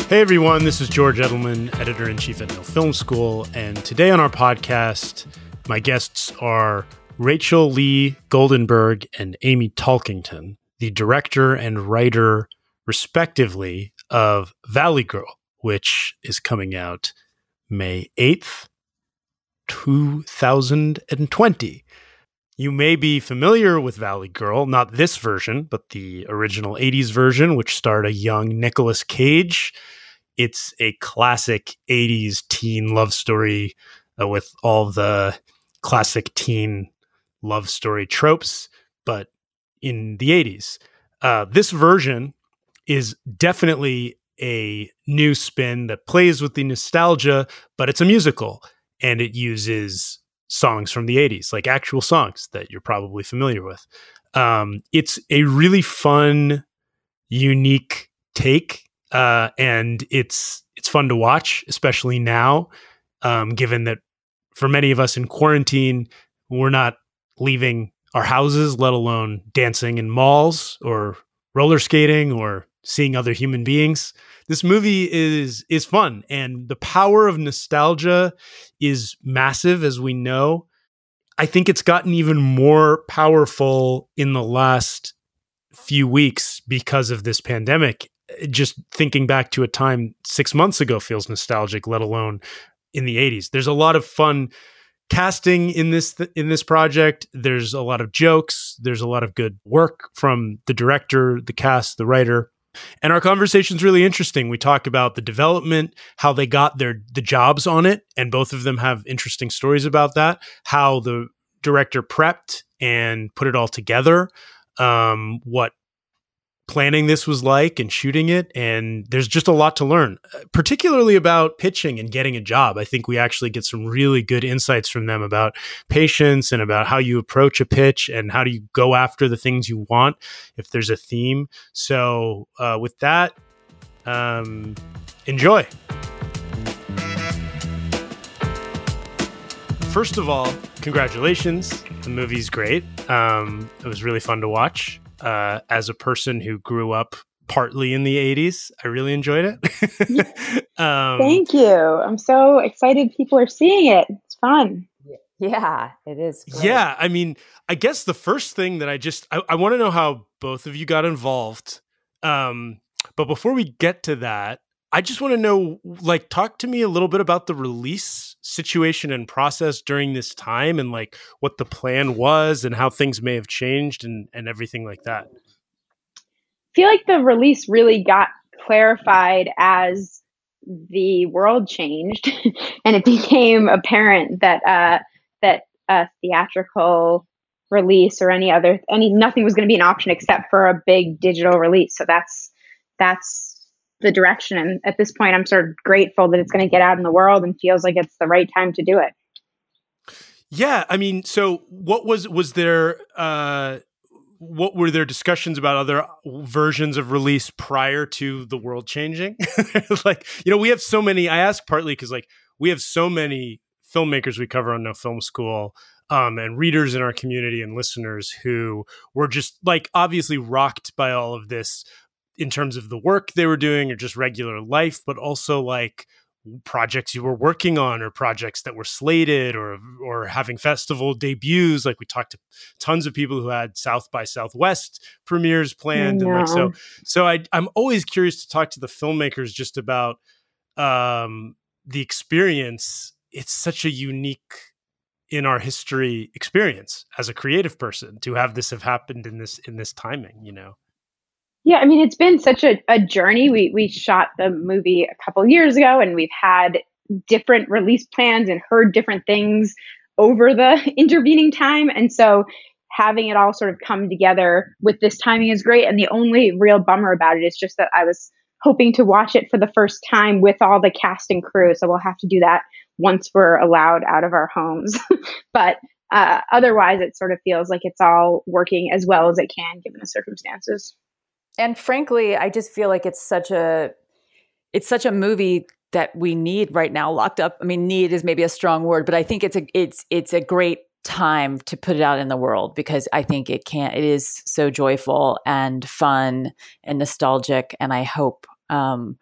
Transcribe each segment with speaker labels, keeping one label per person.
Speaker 1: Hey everyone, this is George Edelman, editor-in-chief at No Film School, and today on our podcast, my guests are Rachel Lee Goldenberg and Amy Talkington, the director and writer, respectively, of Valley Girl, which is coming out May 8th, 2020. You may be familiar with Valley Girl, not this version, but the original 80s version, which starred a young Nicolas Cage. It's a classic 80s teen love story with all the classic teen love story tropes, but in the 80s. This version is definitely a new spin that plays with the nostalgia, but it's a musical and it uses songs from the 80s, like actual songs that you're probably familiar with. It's a really fun, unique take. And it's fun to watch, especially now, given that for many of us in quarantine, we're not leaving our houses, let alone dancing in malls or roller skating or seeing other human beings. This movie is fun, and the power of nostalgia is massive, as we know. I think it's gotten even more powerful in the last few weeks because of this pandemic. Just thinking back to a time 6 months ago feels nostalgic, let alone in the 80s. There's a lot of fun casting in this project. There's a lot of jokes. There's a lot of good work from the director, the cast, the writer. And our conversation's really interesting. We talk about the development, how they got the jobs on it, and both of them have interesting stories about that, how the director prepped and put it all together, what planning this was like and shooting it. And there's just a lot to learn, particularly about pitching and getting a job. I think we actually get some really good insights from them about patience and about how you approach a pitch and how do you go after the things you want if there's a theme. So with that, enjoy. First of all, congratulations. The movie's great. It was really fun to watch. As a person who grew up partly in the 80s, I really enjoyed it.
Speaker 2: Thank you. I'm so excited people are seeing it. It's fun.
Speaker 3: Yeah, it is great.
Speaker 1: Yeah, I mean, I guess the first thing that I want to know how both of you got involved. But before we get to that, I just want to know, like, talk to me a little bit about the release situation and process during this time and like what the plan was and how things may have changed and everything like that.
Speaker 2: I feel like the release really got clarified as the world changed and it became apparent that a theatrical release or nothing was going to be an option except for a big digital release. So that's the direction. And at this point, I'm sort of grateful that it's going to get out in the world and feels like it's the right time to do it.
Speaker 1: Yeah. I mean, so what was there, what were there discussions about other versions of release prior to the world changing? Like, we have so many, I ask partly because like we have so many filmmakers we cover on No Film School, and readers in our community and listeners who were just like obviously rocked by all of this in terms of the work they were doing or just regular life, but also like projects you were working on or projects that were slated or having festival debuts. Like we talked to tons of people who had South by Southwest premieres planned. And like, so I'm always curious to talk to the filmmakers just about the experience. It's such a unique in our history experience as a creative person to have this have happened in this timing,
Speaker 2: Yeah, I mean, it's been such a journey. We shot the movie a couple years ago, and we've had different release plans and heard different things over the intervening time. And so having it all sort of come together with this timing is great. And the only real bummer about it is just that I was hoping to watch it for the first time with all the cast and crew. So we'll have to do that once we're allowed out of our homes. But otherwise, it sort of feels like it's all working as well as it can given the circumstances.
Speaker 3: And frankly, I just feel like it's such a movie that we need right now, locked up. I mean, need is maybe a strong word, but I think it's a great time to put it out in the world because I think it is so joyful and fun and nostalgic. And I hope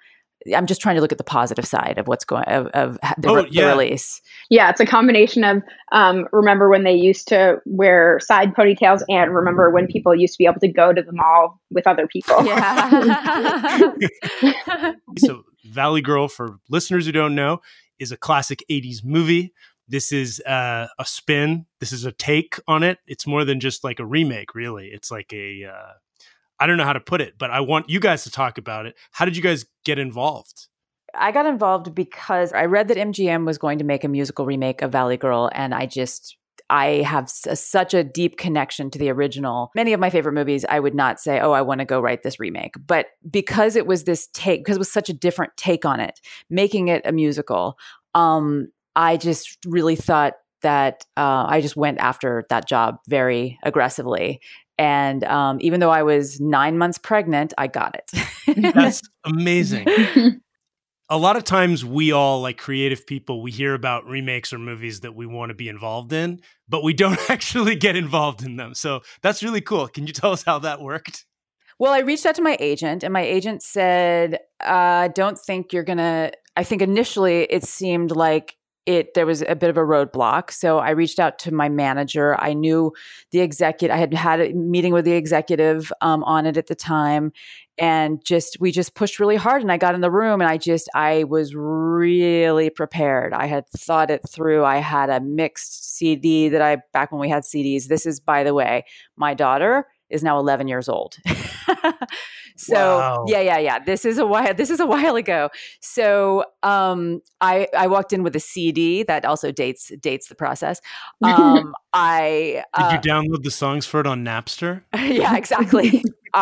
Speaker 3: I'm just trying to look at the positive side of what's going of the release.
Speaker 2: Yeah, it's a combination of remember when they used to wear side ponytails, and remember when people used to be able to go to the mall with other people.
Speaker 3: Yeah.
Speaker 1: So Valley Girl, for listeners who don't know, is a classic 80s movie. This is a spin. This is a take on it. It's more than just like a remake, really. It's like I don't know how to put it, but I want you guys to talk about it. How did you guys get involved?
Speaker 3: I got involved because I read that MGM was going to make a musical remake of Valley Girl, and I have such a deep connection to the original. Many of my favorite movies, I would not say, oh, I want to go write this remake. But because it was this take, because it was such a different take on it, making it a musical, I just really thought that I just went after that job very aggressively. And even though I was 9 months pregnant, I got it.
Speaker 1: That's amazing. A lot of times we all, like creative people, we hear about remakes or movies that we want to be involved in, but we don't actually get involved in them. So that's really cool. Can you tell us how that worked?
Speaker 3: Well, I reached out to my agent, and my agent said, don't think you're going to, I think initially it seemed like there was a bit of a roadblock. So I reached out to my manager. I knew the executive, I had a meeting with the executive on it at the time. And we just pushed really hard, and I got in the room, and I was really prepared. I had thought it through. I had a mixed CD back when we had CDs. This is, by the way, my daughter is now 11 years old. So
Speaker 1: wow.
Speaker 3: Yeah. This is a while ago. So I walked in with a CD that also dates the process. Did
Speaker 1: you download the songs for it on Napster?
Speaker 3: Yeah, exactly.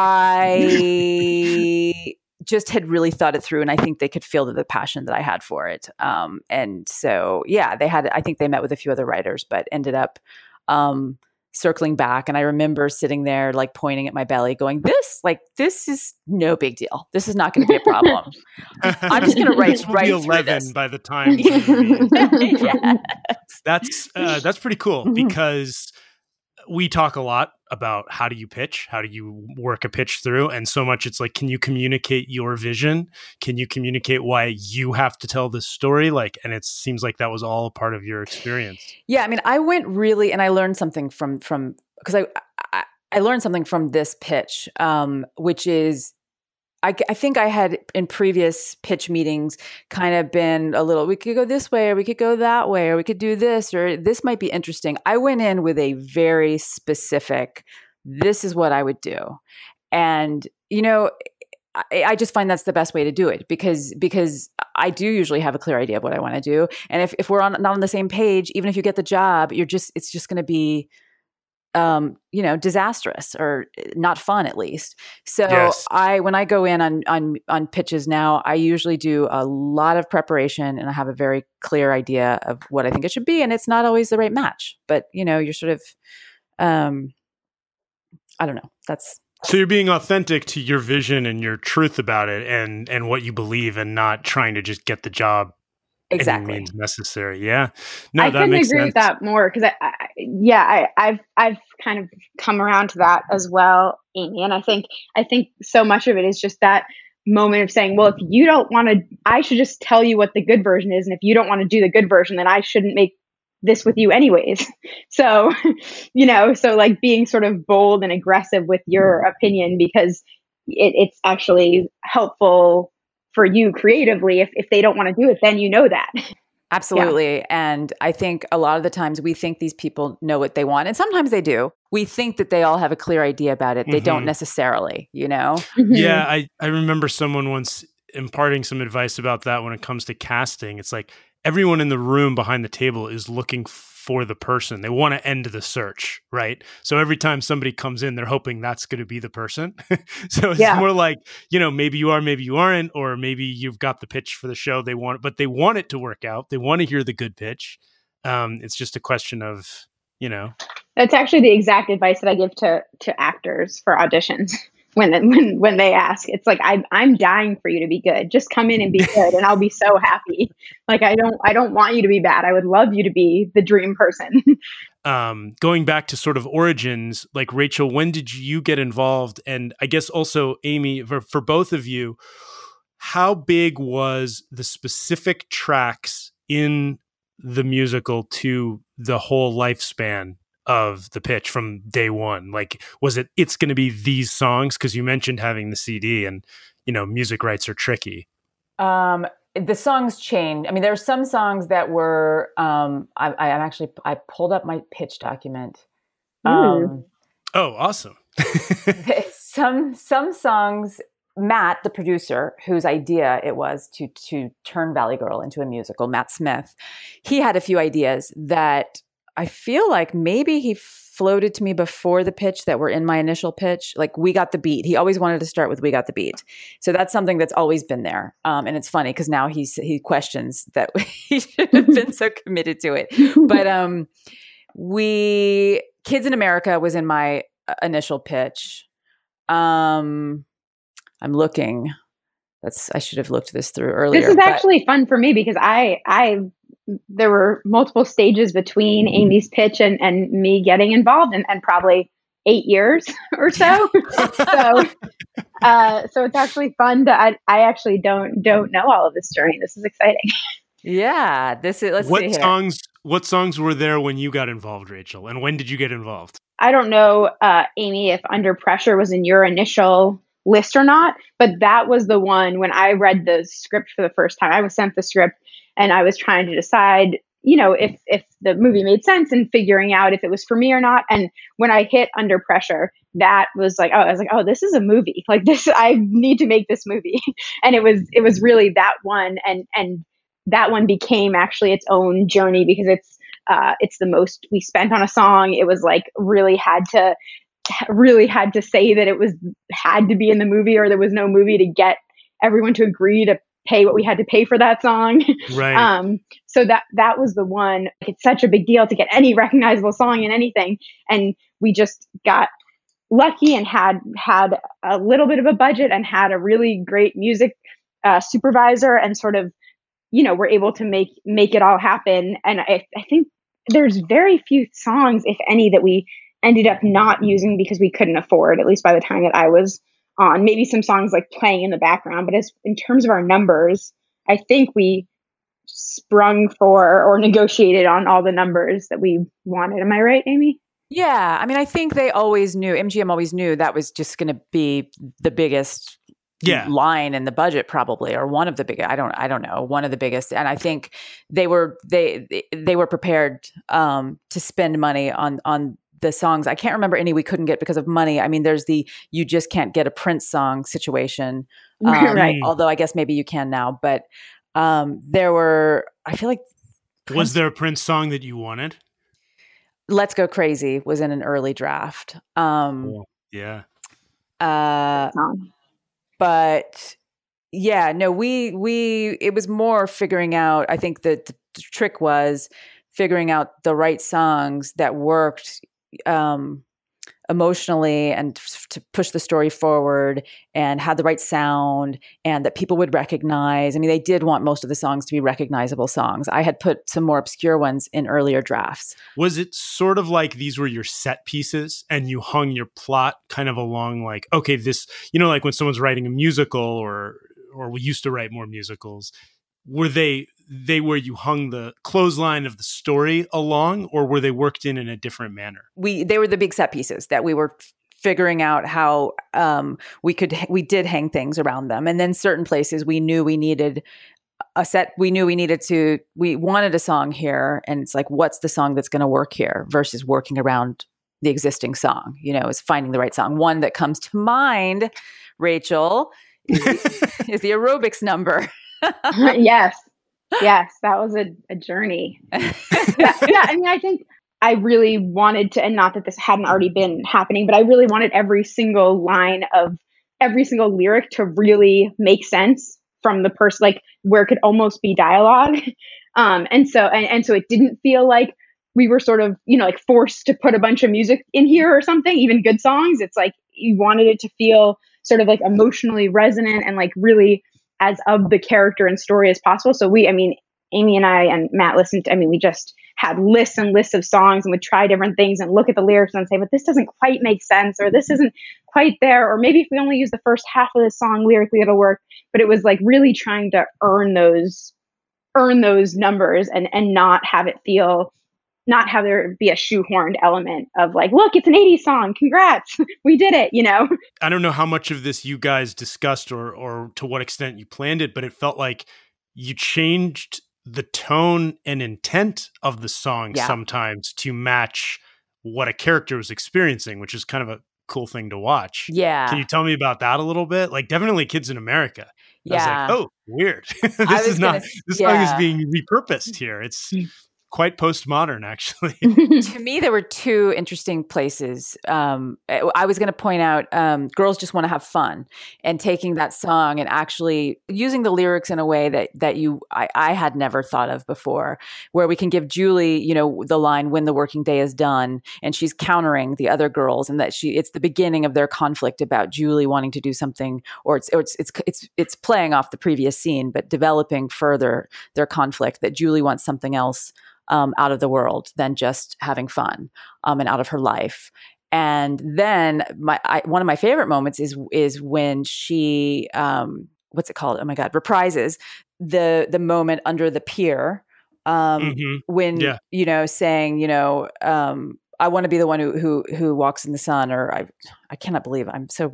Speaker 3: I just had really thought it through, and I think they could feel the passion that I had for it. And so, yeah, I think they met with a few other writers, but ended up circling back. And I remember sitting there, like pointing at my belly going, this is no big deal. This is not going to be a problem. I'm just going to write
Speaker 1: be 11 by the time. Yes. That's pretty cool, because we talk a lot about how do you pitch? How do you work a pitch through? And so much it's like, can you communicate your vision? Can you communicate why you have to tell this story? And it seems like that was all a part of your experience.
Speaker 3: Yeah. I mean, I went really, and I learned something from because I learned something from this pitch, which is, I think I had in previous pitch meetings kind of been a little, we could go this way, or we could go that way, or we could do this, or this might be interesting. I went in with a very specific, this is what I would do. And, I just find that's the best way to do it, because I do usually have a clear idea of what I want to do. And if we're not on the same page, even if you get the job, it's just going to be disastrous, or not fun, at least. So yes. When I go in on pitches now, I usually do a lot of preparation, and I have a very clear idea of what I think it should be. And it's not always the right match, but you're sort of, I don't know.
Speaker 1: So you're being authentic to your vision and your truth about it, and what you believe, and not trying to just get the job.
Speaker 3: Exactly.
Speaker 1: Any means necessary. Yeah. No,
Speaker 2: I
Speaker 1: that
Speaker 2: couldn't
Speaker 1: makes
Speaker 2: agree
Speaker 1: sense.
Speaker 2: with that more, because I've kind of come around to that as well, Amy. And I think so much of it is just that moment of saying, well, if you don't want to, I should just tell you what the good version is. And if you don't want to do the good version, then I shouldn't make this with you anyways. So, so like being sort of bold and aggressive with your opinion, because it's actually helpful for you creatively. If they don't want to do it, then that.
Speaker 3: Absolutely. Yeah. And I think a lot of the times we think these people know what they want, and sometimes they do. We think that they all have a clear idea about it. They don't necessarily,
Speaker 2: Mm-hmm.
Speaker 1: Yeah. I remember someone once imparting some advice about that when it comes to casting. It's like everyone in the room behind the table is looking for the person. They want to end the search, right? So every time somebody comes in, they're hoping that's going to be the person. So it's more like, maybe you are, maybe you aren't, or maybe you've got the pitch for the show but they want it to work out. They want to hear the good pitch. It's just a question of,
Speaker 2: That's actually the exact advice that I give to actors for auditions. When they ask, it's like, I'm dying for you to be good. Just come in and be good, and I'll be so happy. Like I don't want you to be bad. I would love you to be the dream person.
Speaker 1: Going back to sort of origins, like Rachel, when did you get involved? And I guess also Amy, for both of you, how big was the specific tracks in the musical to the whole lifespan of the pitch from day one? Like, was it's going to be these songs? Because you mentioned having the CD, and music rights are tricky.
Speaker 3: The songs changed. I mean, there are some songs that were. I pulled up my pitch document.
Speaker 1: Oh, awesome!
Speaker 3: Some songs. Matt, the producer, whose idea it was to turn Valley Girl into a musical, Matt Smith, he had a few ideas that I feel like maybe he floated to me before the pitch that were in my initial pitch. Like, We Got the Beat. He always wanted to start with We Got the Beat. So that's something that's always been there. And it's funny because now he questions that he should have been so committed to it. But Kids in America was in my initial pitch. I'm looking. I should have looked this through earlier.
Speaker 2: This is actually fun for me because there were multiple stages between Amy's pitch and me getting involved, and probably 8 years or so. So it's actually fun I actually don't know all of this journey. This is exciting.
Speaker 3: Yeah, let's see here.
Speaker 1: What songs were there when you got involved, Rachel? And when did you get involved?
Speaker 2: I don't know, Amy, if Under Pressure was in your initial list or not, but that was the one when I read the script for the first time. I was sent the script and I was trying to decide, if the movie made sense and figuring out if it was for me or not. And when I hit Under Pressure, that was like, oh, this is a movie. Like this, I need to make this movie. And it was really that one. And that one became actually its own journey because it's the most we spent on a song. It was like really had to say that had to be in the movie, or there was no movie to get everyone to agree to pay what we had to pay for that song.
Speaker 1: Right.
Speaker 2: So that was the one. It's such a big deal to get any recognizable song in anything. And we just got lucky and had a little bit of a budget and had a really great music supervisor, and sort of, we're able to make it all happen. And I think there's very few songs, if any, that we ended up not using because we couldn't afford, at least by the time that I was on. Maybe some songs like playing in the background, but in terms of our numbers, I think we sprung for or negotiated on all the numbers that we wanted. Am I right, Amy?
Speaker 3: Yeah. I mean, I think MGM always knew that was just going to be the biggest line in the budget, probably, or one of the biggest. I don't know, one of the biggest. And I think they were prepared to spend money on the songs. I can't remember any we couldn't get because of money. I mean, there's the You Just Can't Get a Prince song situation.
Speaker 2: Right.
Speaker 3: Although I guess maybe you can now. But there were, I feel like.
Speaker 1: Was there a Prince song that you wanted?
Speaker 3: Let's Go Crazy was in an early draft.
Speaker 1: Cool. Yeah.
Speaker 3: But yeah, no, it was more figuring out, I think that the trick was figuring out the right songs that worked emotionally and to push the story forward and had the right sound and that people would recognize. I mean, they did want most of the songs to be recognizable songs. I had put some more obscure ones in earlier drafts.
Speaker 1: Was it sort of like these were your set pieces and you hung your plot kind of along like, okay, this, like when someone's writing a musical or we used to write more musicals, were they where you hung the clothesline of the story along, or were they worked in a different manner?
Speaker 3: They were the big set pieces that we were figuring out how we did hang things around them. And then certain places we knew we needed a set. We wanted a song here, and it's like, what's the song that's going to work here versus working around the existing song, is finding the right song. One that comes to mind, Rachel, is the aerobics number.
Speaker 2: Yes, that was a journey. I mean, I think I really wanted to, and not that this hadn't already been happening, but I really wanted every single line of every single lyric to really make sense from the person, like where it could almost be dialogue. And so it didn't feel like we were sort of, like forced to put a bunch of music in here or something, even good songs. It's like you wanted it to feel sort of like emotionally resonant and like really as of the character and story as possible. So Amy and I and Matt listened to, we just had lists and lists of songs and would try different things and look at the lyrics and say, but this doesn't quite make sense, or this isn't quite there, or maybe if we only use the first half of the song lyrically, it'll work. But it was like really trying to earn those numbers and not have it feel, not have there be a shoehorned element of like, look, it's an 80s song. Congrats. We did it,
Speaker 1: I don't know how much of this you guys discussed or to what extent you planned it, but it felt like you changed the tone and intent of the song sometimes to match what a character was experiencing, which is kind of a cool thing to watch.
Speaker 3: Yeah.
Speaker 1: Can you tell me about that a little bit? Like definitely Kids in America.
Speaker 3: Yeah.
Speaker 1: I was like, oh, weird. This song is being repurposed here. It's quite postmodern, actually.
Speaker 3: To me, there were two interesting places. I was going to point out Girls Just Want to Have Fun, and taking that song and actually using the lyrics in a way that I had never thought of before, where we can give Julie, the line, when the working day is done, and she's countering the other girls, and that it's the beginning of their conflict about Julie wanting to do something, or it's playing off the previous scene, but developing further their conflict, that Julie wants something else out of the world than just having fun, and out of her life. And then one of my favorite moments is when she what's it called? Oh my God, reprises the moment under the pier, when saying I want to be the one who walks in the sun, or I cannot believe I'm so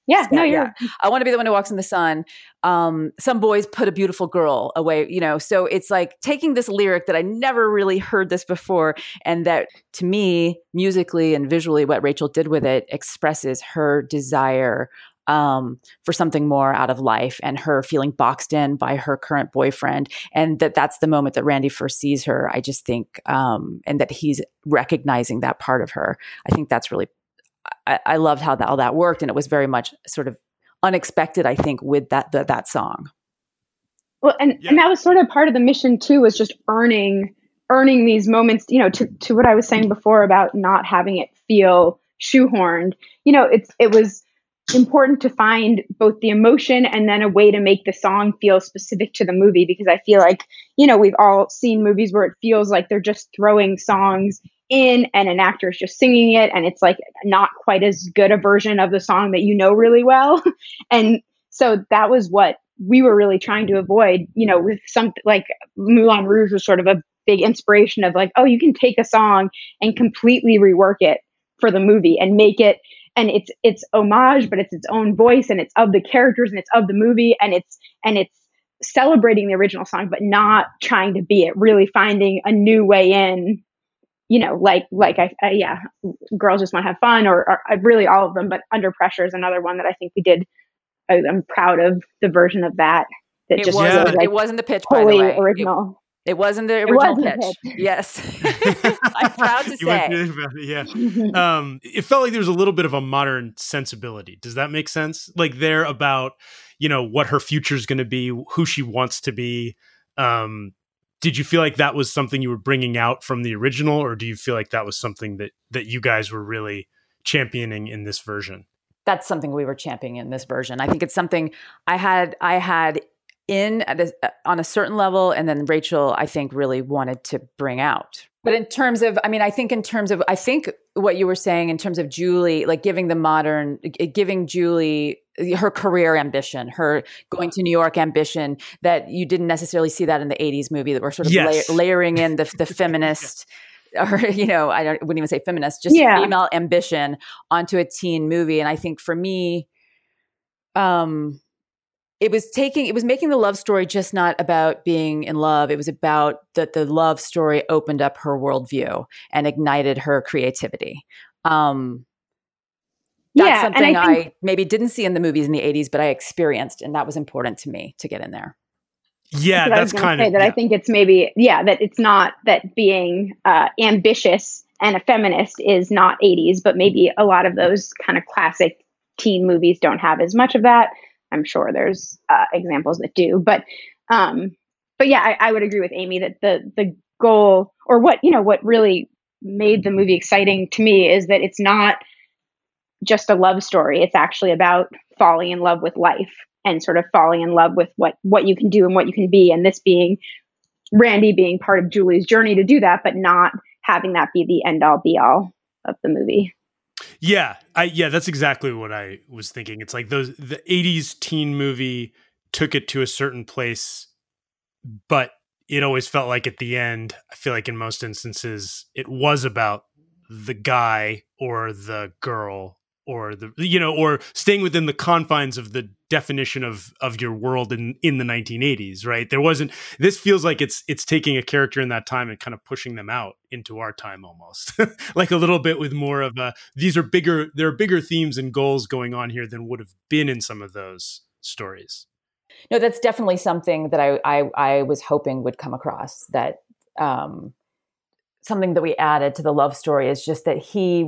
Speaker 3: I want to be the one who walks in the sun. Some boys put a beautiful girl away, so it's like taking this lyric that I never really heard this before, and that to me, musically and visually, what Rachel did with it expresses her desire for something more out of life, and her feeling boxed in by her current boyfriend. And that's the moment that Randy first sees her, I just think, and that he's recognizing that part of her. I think that's really, I loved how that worked. And it was very much sort of unexpected, I think, with that song.
Speaker 2: Well, and that was sort of part of the mission too, was just earning these moments, to what I was saying before about not having it feel shoehorned. It was important to find both the emotion and then a way to make the song feel specific to the movie, because I feel like, we've all seen movies where it feels like they're just throwing songs in and an actor is just singing it, and it's like not quite as good a version of the song that really well. And so that was what we were really trying to avoid, with something like Moulin Rouge was sort of a big inspiration of like, oh, you can take a song and completely rework it for the movie and make it, and it's homage, but it's its own voice, and it's of the characters, and it's of the movie, and it's celebrating the original song, but not trying to be it, really finding a new way in, Girls Just Want to Have Fun, or really all of them, but Under Pressure is another one that I think we did. I'm proud of the version of that.
Speaker 3: It wasn't the pitch, by the way.
Speaker 2: Original.
Speaker 3: It wasn't the original pitch. Yes. I'm proud to say.
Speaker 1: It felt like there was a little bit of a modern sensibility. Does that make sense? Like they're about, what her future is going to be, who she wants to be. Did you feel like that was something you were bringing out from the original, or do you feel like that was something that you guys were really championing in this version?
Speaker 3: That's something we were championing in this version. I think it's something I had on a certain level, and then Rachel, I think, really wanted to bring out. But in terms of, I think what you were saying in terms of Julie, like giving Julie her career ambition, her going to New York ambition, that you didn't necessarily see that in the 80s movie, that we're sort of layering in the feminist, or, I wouldn't even say feminist, just female ambition onto a teen movie. And I think for me, it was making the love story just not about being in love. It was about that the love story opened up her worldview and ignited her creativity. That's something I maybe didn't see in the movies in the 80s, but I experienced, and that was important to me to get in there.
Speaker 1: Yeah, that's kind of
Speaker 2: that. I think it's maybe that it's not that being ambitious and a feminist is not 80s, but maybe a lot of those kind of classic teen movies don't have as much of that. I'm sure there's examples that do, but yeah, I would agree with Amy that the goal, or what really made the movie exciting to me, is that it's not just a love story. It's actually about falling in love with life and sort of falling in love with what you can do and what you can be. And this being Randy being part of Julie's journey to do that, but not having that be the end all be all of the movie.
Speaker 1: Yeah, that's exactly what I was thinking. It's like the 80s teen movie took it to a certain place, but it always felt like at the end, I feel like in most instances, it was about the guy or the girl or or staying within the confines of the definition of your world in the 1980s, right? This feels like it's taking a character in that time and kind of pushing them out into our time almost. Like a little bit with more of there are bigger themes and goals going on here than would have been in some of those stories.
Speaker 3: No, that's definitely something that I was hoping would come across, that something that we added to the love story is just that he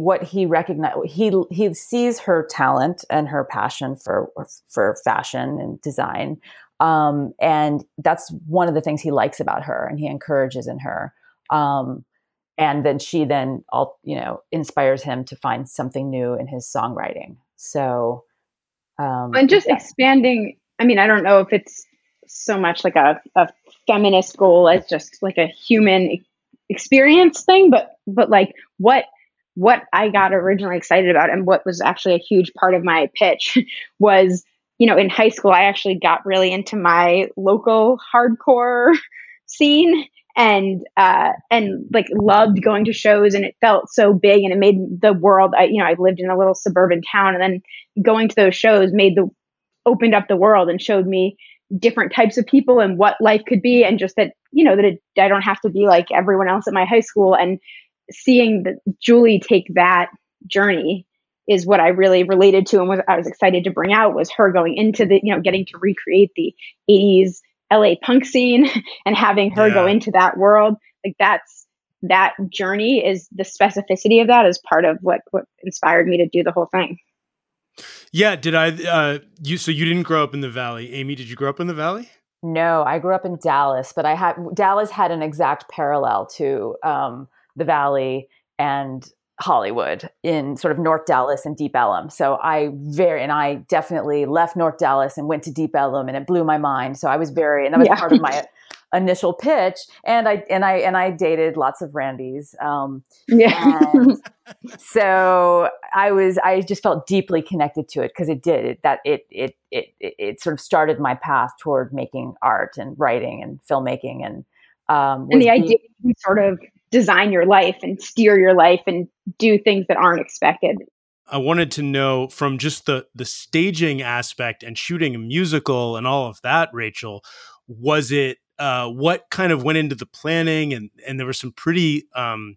Speaker 3: sees her talent and her passion for fashion and design. And that's one of the things he likes about her and he encourages in her. And then she inspires him to find something new in his songwriting. So,
Speaker 2: and just expanding, I mean, I don't know if it's so much like a feminist goal as just like a human experience thing, but like what I got originally excited about and what was actually a huge part of my pitch was, in high school, I actually got really into my local hardcore scene and like loved going to shows, and it felt so big and it made the world, I lived in a little suburban town, and then going to those shows opened up the world and showed me different types of people and what life could be, and just that I don't have to be like everyone else at my high school. And seeing Julie take that journey is what I really related to, and what I was excited to bring out was her going into the getting to recreate the 80s LA punk scene and having her go into that world. Like that journey is the specificity of that is part of what inspired me to do the whole thing.
Speaker 1: Yeah. So you didn't grow up in the Valley. Amy, did you grow up in the Valley?
Speaker 3: No, I grew up in Dallas, but Dallas had an exact parallel to the Valley and Hollywood in sort of North Dallas and Deep Ellum. So I definitely left North Dallas and went to Deep Ellum, and it blew my mind. So I was and that was part of my initial pitch. And I dated lots of Randys. And so I just felt deeply connected to it because it sort of started my path toward making art and writing and filmmaking and
Speaker 2: the idea you can sort of design your life and steer your life and do things that aren't expected.
Speaker 1: I wanted to know from just the staging aspect and shooting a musical and all of that, Rachel, was it what kind of went into the planning? And there were some pretty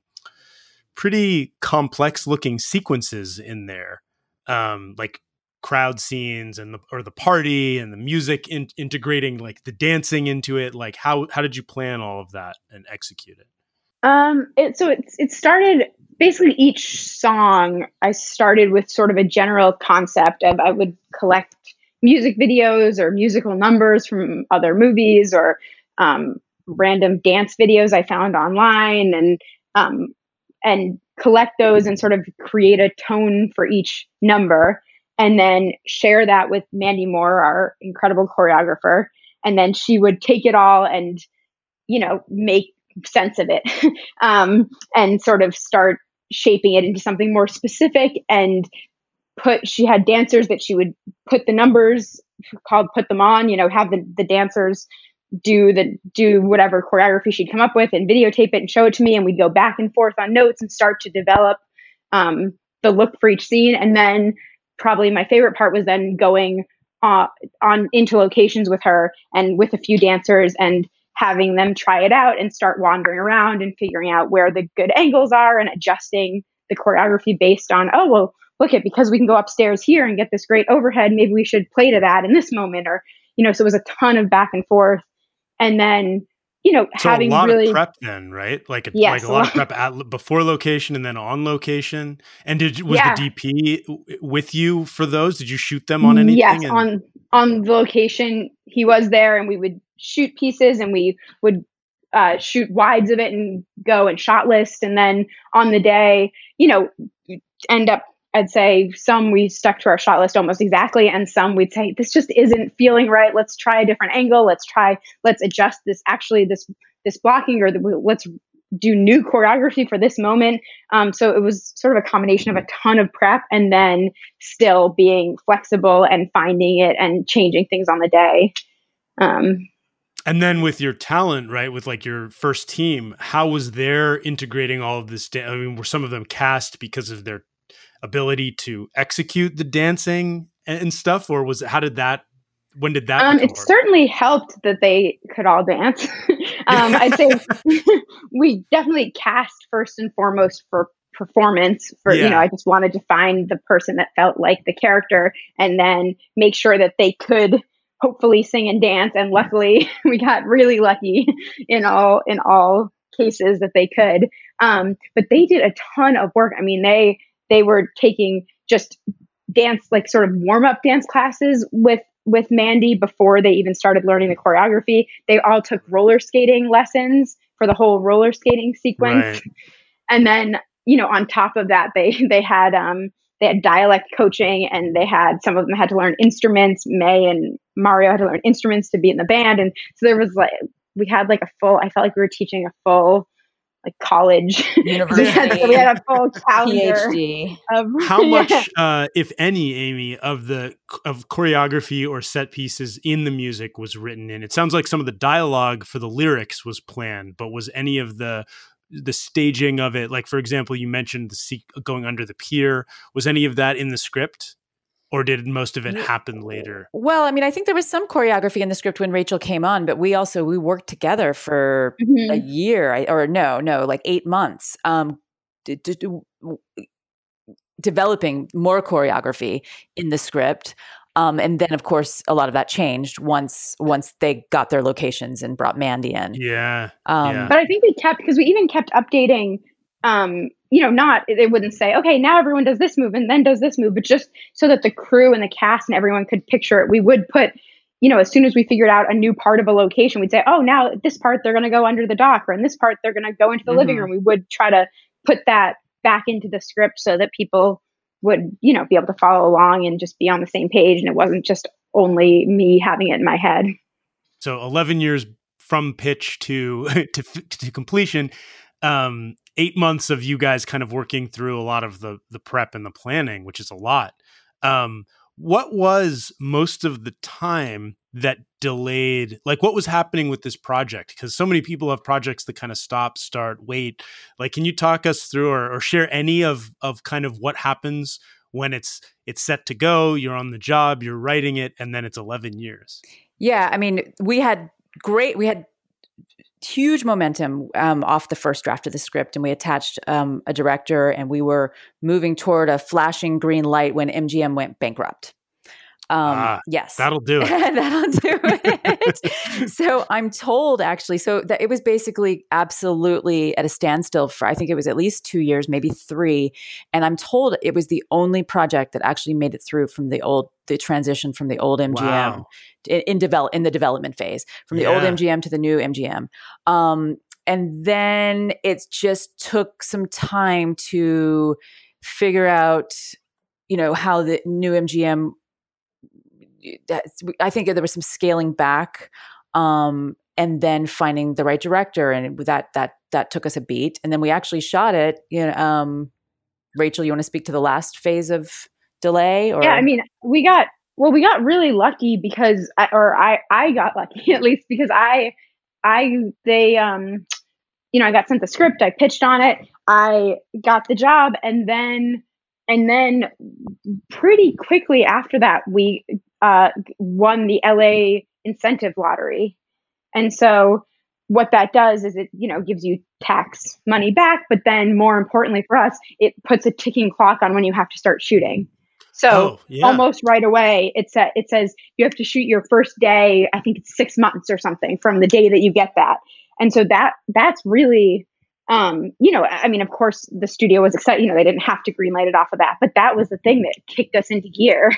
Speaker 1: complex looking sequences in there, like crowd scenes and the party and the music integrating like the dancing into it. Like how did you plan all of that and execute it?
Speaker 2: It started basically each song. I started with sort of a general concept of I would collect music videos or musical numbers from other movies or random dance videos I found online and collect those and sort of create a tone for each number, and then share that with Mandy Moore, our incredible choreographer. And then she would take it all and, make sense of it and sort of start shaping it into something more specific. And she had dancers that she would put the numbers called put them on, have the dancers do whatever choreography she'd come up with and videotape it and show it to me. And we'd go back and forth on notes and start to develop the look for each scene. And then probably my favorite part was then going on into locations with her and with a few dancers and having them try it out and start wandering around and figuring out where the good angles are and adjusting the choreography based on, because we can go upstairs here and get this great overhead, maybe we should play to that in this moment. Or, so it was a ton of back and forth. And then,
Speaker 1: so
Speaker 2: having
Speaker 1: a lot
Speaker 2: really
Speaker 1: of prep then, right? Like a lot of prep before location and then on location. And was the DP with you for those? Did you shoot them on anything?
Speaker 2: Yes, on the location, he was there, and we would shoot pieces and we would shoot wides of it and go and shot list. And then on the day, end up, I'd say some we stuck to our shot list almost exactly. And some we'd say, this just isn't feeling right. Let's try a different angle. Let's adjust this. Actually, this this blocking, or let's do new choreography for this moment. So it was sort of a combination of a ton of prep and then still being flexible and finding it and changing things on the day.
Speaker 1: And then with your talent, right, with like your first team, how was their integrating all of this? I mean, were some of them cast because of their ability to execute the dancing and stuff, or when did that
Speaker 2: it certainly helped that they could all dance. I'd say we definitely cast first and foremost for performance. I just wanted to find the person that felt like the character, and then make sure that they could hopefully sing and dance. And luckily we got really lucky in all cases that they could. But they did a ton of work. I mean, they were taking just dance, like sort of warm up dance classes with Mandy before they even started learning the choreography. They all took roller skating lessons for the whole roller skating sequence.
Speaker 1: Right.
Speaker 2: And then, on top of that, they had dialect coaching, and some of them had to learn instruments. May and Mario had to learn instruments to be in the band. And so there was we had I felt like we were teaching a full college
Speaker 3: university.
Speaker 2: we had a full calendar
Speaker 3: PhD.
Speaker 1: How much, if any, Amy, of choreography or set pieces in the music was written in? It sounds like some of the dialogue for the lyrics was planned, but was any of the staging of it, like for example, you mentioned going under the pier, was any of that in the script? Or did most of it happen later?
Speaker 3: Well, I mean, I think there was some choreography in the script when Rachel came on, but we worked together for a year, like 8 months, developing more choreography in the script. And then, of course, a lot of that changed once they got their locations and brought Mandy in.
Speaker 1: Yeah.
Speaker 2: But I think because we even kept updating. They wouldn't say, okay, now everyone does this move and then does this move, but just so that the crew and the cast and everyone could picture it, we would put, as soon as we figured out a new part of a location, we'd say, oh, now this part, they're going to go under the dock, or in this part, they're going to go into the living room. We would try to put that back into the script so that people would, be able to follow along and just be on the same page. And it wasn't just only me having it in my head.
Speaker 1: So 11 years from pitch to completion, 8 months of you guys kind of working through a lot of the prep and the planning, which is a lot. What was most of the time that delayed, what was happening with this project? Because so many people have projects that kind of stop, start, wait. Can you talk us through or share any of kind of what happens when it's set to go, you're on the job, you're writing it, and then it's 11 years?
Speaker 3: Yeah. I mean, we had huge momentum off the first draft of the script, and we attached a director, and we were moving toward a flashing green light when MGM went bankrupt. Yes,
Speaker 1: that'll do it.
Speaker 3: That'll do it. So I'm told, actually, that it was basically absolutely at a standstill for, I think it was at least 2 years, maybe 3. And I'm told it was the only project that actually made it through from the transition from the old MGM.
Speaker 1: Wow.
Speaker 3: in the development phase, from the old MGM to the new MGM. And then it just took some time to figure out, how the new MGM, I think there was some scaling back, and then finding the right director. And that took us a beat. And then we actually shot it. Rachel, you want to speak to the last phase of delay? Or?
Speaker 2: Yeah, I mean, we got really lucky because I got lucky at least because I got sent the script, I pitched on it, I got the job, and then pretty quickly after that we won the LA incentive lottery. And so what that does is it, gives you tax money back, but then more importantly for us, it puts a ticking clock on when you have to start shooting. So almost right away, it says you have to shoot your first day. I think it's 6 months or something from the day that you get that. And so that's really, I mean, of course the studio was excited, they didn't have to greenlight it off of that, but that was the thing that kicked us into gear,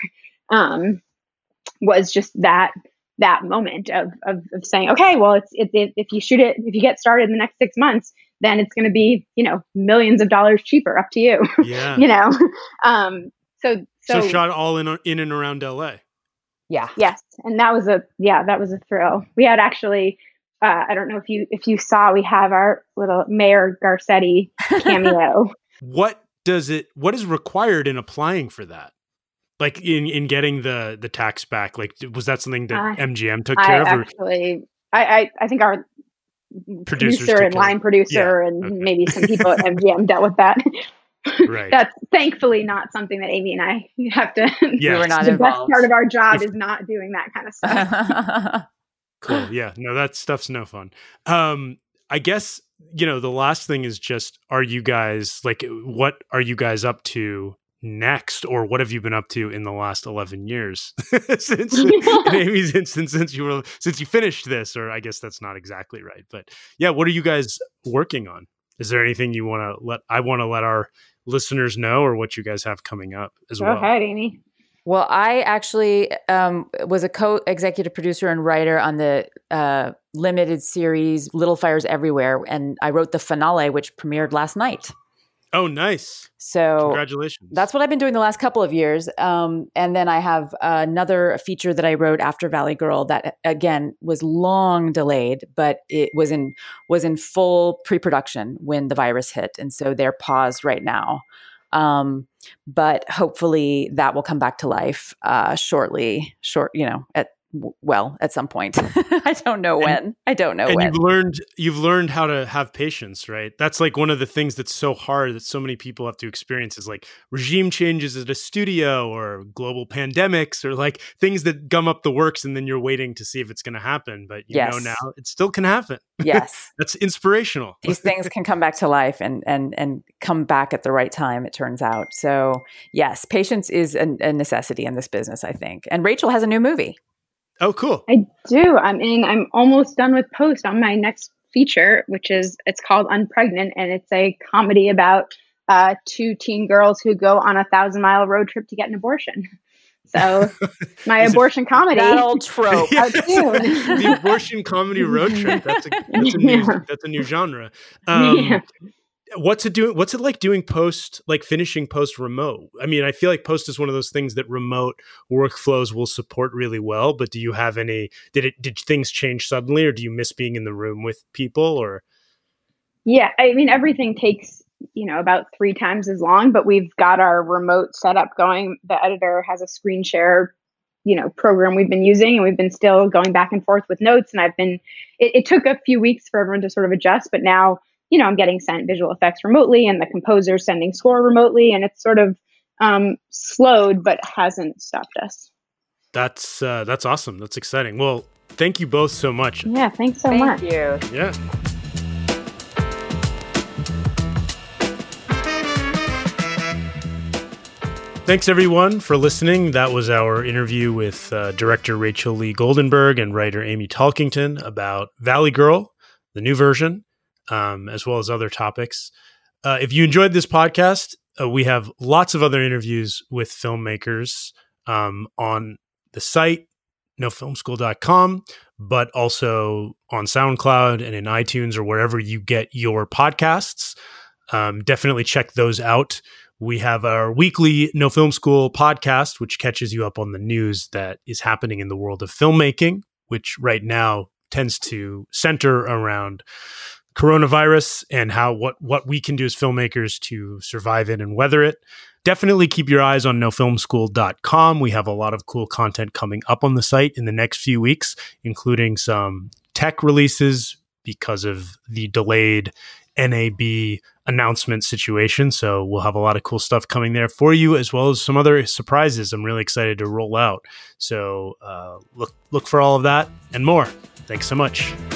Speaker 2: was just that moment of saying, okay, well, if you shoot it, if you get started in the next 6 months, then it's going to be, millions of dollars cheaper, up to you.
Speaker 1: Yeah.
Speaker 2: So
Speaker 1: shot all in and around LA.
Speaker 3: Yeah.
Speaker 2: Yes. And that was a thrill. We had actually I don't know if you saw, we have our little Mayor Garcetti cameo.
Speaker 1: What is required in applying for that? Like in getting the tax back? Like, was that something that MGM took care of?
Speaker 2: Actually, I think our producer and line producer and maybe some people at MGM dealt with that.
Speaker 1: Right.
Speaker 2: That's thankfully not something that Amy and I have to.
Speaker 3: Yeah, we're not
Speaker 2: the
Speaker 3: involved.
Speaker 2: best part of our job is not doing that kind of stuff.
Speaker 1: Cool. Yeah. No, that stuff's no fun. I guess, the last thing is just, what are you guys up to next, or what have you been up to in the last 11 years since Amy's instance, since you finished this, or I guess that's not exactly right, but yeah, what are you guys working on? Is there anything you want to let our listeners know, or what you guys have coming up as well?
Speaker 2: Go ahead, Amy.
Speaker 3: Well, I actually was a co-executive producer and writer on the limited series Little Fires Everywhere, and I wrote the finale, which premiered last night.
Speaker 1: Oh, nice.
Speaker 3: So
Speaker 1: congratulations.
Speaker 3: That's what I've been doing the last couple of years. And then I have another feature that I wrote after Valley Girl that, again, was long delayed, but it was in full pre-production when the virus hit. And so they're paused right now. But hopefully that will come back to life shortly, at some point. I don't know when.
Speaker 1: You've learned how to have patience, right? That's like one of the things that's so hard that so many people have to experience, is like regime changes at a studio, or global pandemics, or like things that gum up the works, and then you're waiting to see if it's going to happen. But you know now it still can happen.
Speaker 3: Yes.
Speaker 1: That's inspirational.
Speaker 3: These things can come back to life and come back at the right time, it turns out. So yes, patience is a necessity in this business, I think. And Rachel has a new movie.
Speaker 1: Oh, cool.
Speaker 2: I do. I'm almost done with post on my next feature, it's called Unpregnant, and it's a comedy about two teen girls who go on a 1,000-mile road trip to get an abortion. So my abortion comedy.
Speaker 3: That old trope.
Speaker 1: The abortion comedy road trip. That's a new genre. What's it like doing post, like finishing post remote? I mean, I feel like post is one of those things that remote workflows will support really well, but do you have did things change suddenly, or do you miss being in the room with people, or?
Speaker 2: Yeah, I mean, everything takes, about 3 times as long, but we've got our remote setup going. The editor has a screen share, program we've been using, and we've been still going back and forth with notes. And it took a few weeks for everyone to sort of adjust, but now, I'm getting sent visual effects remotely, and the composer's sending score remotely, and it's sort of slowed, but hasn't stopped us.
Speaker 1: That's awesome. That's exciting. Well, thank you both so much.
Speaker 2: Yeah, thanks so much.
Speaker 3: Thank you.
Speaker 1: Yeah. Thanks, everyone, for listening. That was our interview with director Rachel Lee Goldenberg and writer Amy Talkington about Valley Girl, the new version, as well as other topics. If you enjoyed this podcast, we have lots of other interviews with filmmakers on the site, nofilmschool.com, but also on SoundCloud and in iTunes or wherever you get your podcasts. Definitely check those out. We have our weekly No Film School podcast, which catches you up on the news that is happening in the world of filmmaking, which right now tends to center around coronavirus and what we can do as filmmakers to survive it and weather it. Definitely keep your eyes on nofilmschool.com. We have a lot of cool content coming up on the site in the next few weeks, including some tech releases because of the delayed NAB announcement situation. So we'll have a lot of cool stuff coming there for you, as well as some other surprises I'm really excited to roll out. So look for all of that and more. Thanks so much.